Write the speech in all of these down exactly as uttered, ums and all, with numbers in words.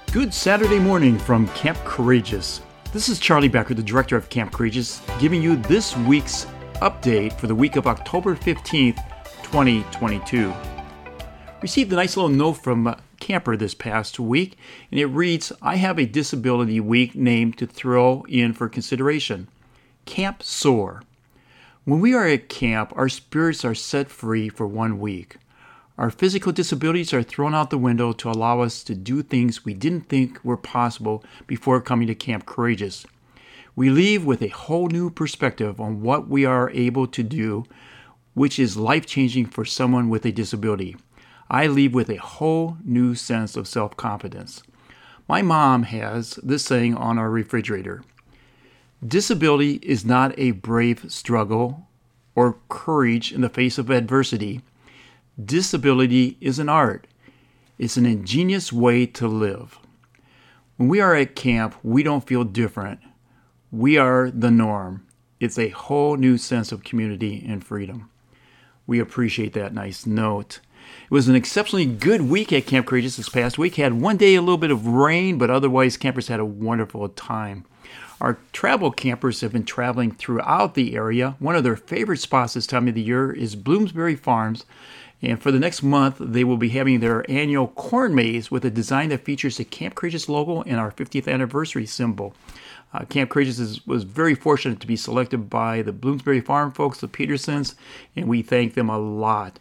Good Saturday morning from Camp Courageous. This is Charlie Becker, the director of Camp Courageous, giving you this week's update for the week of October fifteenth, twenty twenty-two. Received a nice little note from a camper this past week, and it reads, I have a disability week name to throw in for consideration. Camp Soar. When we are at camp, our spirits are set free for one week. Our physical disabilities are thrown out the window to allow us to do things we didn't think were possible before coming to Camp Courageous. We leave with a whole new perspective on what we are able to do, which is life-changing for someone with a disability. I leave with a whole new sense of self-confidence. My mom has this saying on our refrigerator. Disability is not a brave struggle or courage in the face of adversity. Disability is an art. It's an ingenious way to live. When we are at camp, we don't feel different. We are the norm. It's a whole new sense of community and freedom. We appreciate that nice note. It was an exceptionally good week at Camp Courageous this past week. Had one day a little bit of rain, but otherwise campers had a wonderful time. Our travel campers have been traveling throughout the area. One of their favorite spots this time of the year is Bloomsbury Farms. And for the next month, they will be having their annual corn maze with a design that features the Camp Courageous logo and our fiftieth anniversary symbol. Uh, Camp Courageous is, was very fortunate to be selected by the Bloomsbury Farm folks, the Petersons, and we thank them a lot.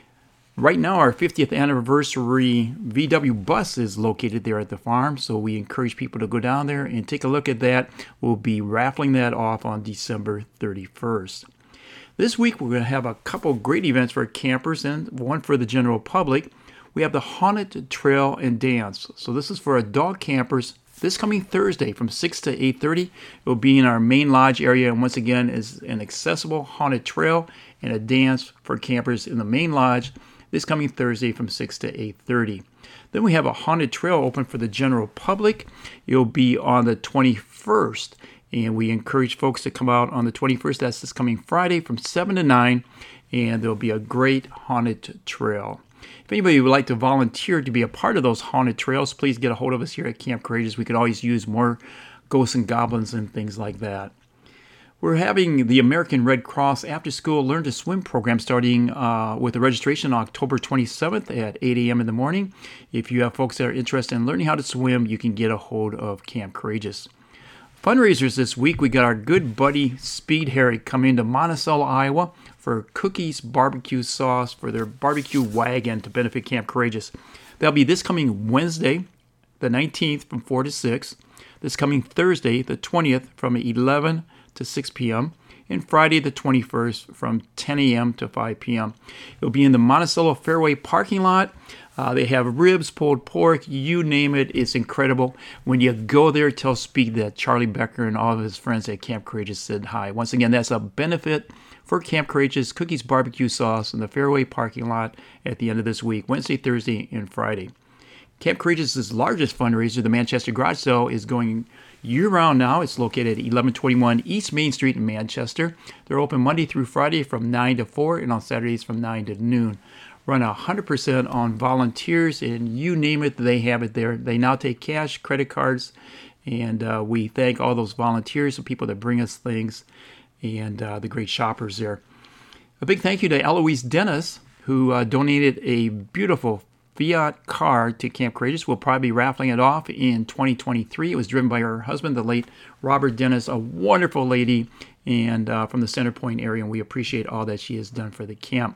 Right now, our fiftieth anniversary V W bus is located there at the farm, so we encourage people to go down there and take a look at that. We'll be raffling that off on December thirty-first. This week, we're going to have a couple great events for campers and one for the general public. We have the Haunted Trail and Dance. So this is for adult campers. This coming Thursday from six to eight thirty, it will be in our main lodge area. And once again, is an accessible haunted trail and a dance for campers in the main lodge this coming Thursday from six to eight thirty. Then we have a haunted trail open for the general public. It will be on the twenty-first. And we encourage folks to come out on the twenty-first. That's this coming Friday from seven to nine. And there'll be a great haunted trail. If anybody would like to volunteer to be a part of those haunted trails, please get a hold of us here at Camp Courageous. We could always use more ghosts and goblins and things like that. We're having the American Red Cross After School Learn to Swim program starting uh, with the registration on October twenty-seventh at eight a.m. in the morning. If you have folks that are interested in learning how to swim, you can get a hold of Camp Courageous. Fundraisers this week, we got our good buddy Speed Harry coming to Monticello, Iowa for Cookies Barbecue Sauce for their barbecue wagon to benefit Camp Courageous. That'll be this coming Wednesday, the nineteenth from four to six, this coming Thursday, the twentieth from eleven to six p.m., and Friday the twenty-first from ten a.m. to five p.m. It'll be in the Monticello Fairway parking lot. Uh, they have ribs, pulled pork, you name it. It's incredible. When you go there, tell Speed that Charlie Becker and all of his friends at Camp Courageous said hi. Once again, that's a benefit for Camp Courageous, Cookies Barbecue Sauce in the Fairway parking lot at the end of this week, Wednesday, Thursday, and Friday. Camp Courageous' largest fundraiser, the Manchester Garage Sale, is going year-round now. It's located at eleven twenty-one East Main Street in Manchester. They're open Monday through Friday from nine to four, and on Saturdays from nine to noon. Run one hundred percent on volunteers, and you name it, they have it there. They now take cash, credit cards, and uh, we thank all those volunteers and people that bring us things, and uh, the great shoppers there. A big thank you to Eloise Dennis, who uh, donated a beautiful Fiat car to Camp Courageous. We'll probably be raffling it off in twenty twenty-three. It was driven by her husband, the late Robert Dennis, a wonderful lady, and uh, from the Center Point area, and we appreciate all that she has done for the camp.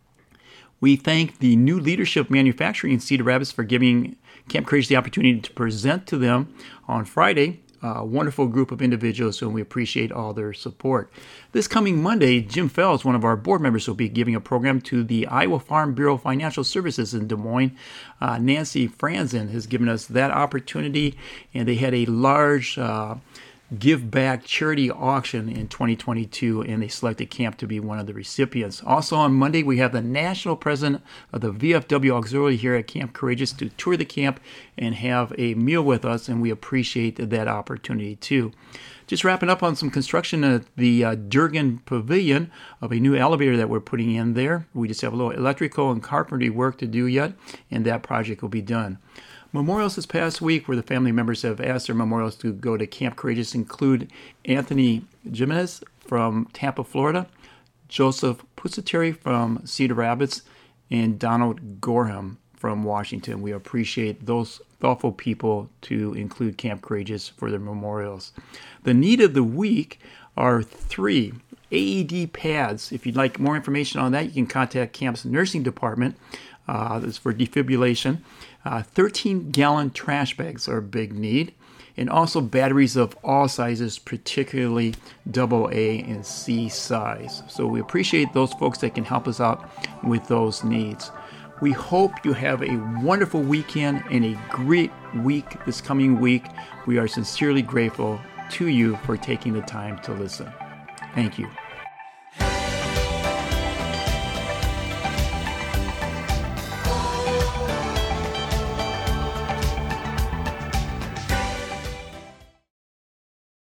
We thank the New Leadership Manufacturing in Cedar Rapids for giving Camp Courageous the opportunity to present to them on Friday. A wonderful group of individuals, and we appreciate all their support. This coming Monday, Jim Fells, one of our board members, will be giving a program to the Iowa Farm Bureau Financial Services in Des Moines. Uh, Nancy Franzen has given us that opportunity, and they had a large uh, give back charity auction in twenty twenty-two, and they selected Camp to be one of the recipients. Also on Monday, we have the national president of the V F W Auxiliary here at Camp Courageous to tour the camp and have a meal with us, and we appreciate that opportunity too. Just wrapping up on some construction at the uh, Durgan Pavilion of a new elevator that we're putting in there. We just have a little electrical and carpentry work to do yet, and that project will be done. Memorials this past week, where the family members have asked their memorials to go to Camp Courageous, include Anthony Jimenez from Tampa, Florida, Joseph Pusateri from Cedar Rapids, and Donald Gorham from Washington. We appreciate those thoughtful people to include Camp Courageous for their memorials. The need of the week are three A E D pads. If you'd like more information on that, you can contact camp's nursing department. Uh, this is for defibrillation. Uh, thirteen-gallon trash bags are a big need. And also batteries of all sizes, particularly double A and C size. So we appreciate those folks that can help us out with those needs. We hope you have a wonderful weekend and a great week this coming week. We are sincerely grateful to you for taking the time to listen. Thank you.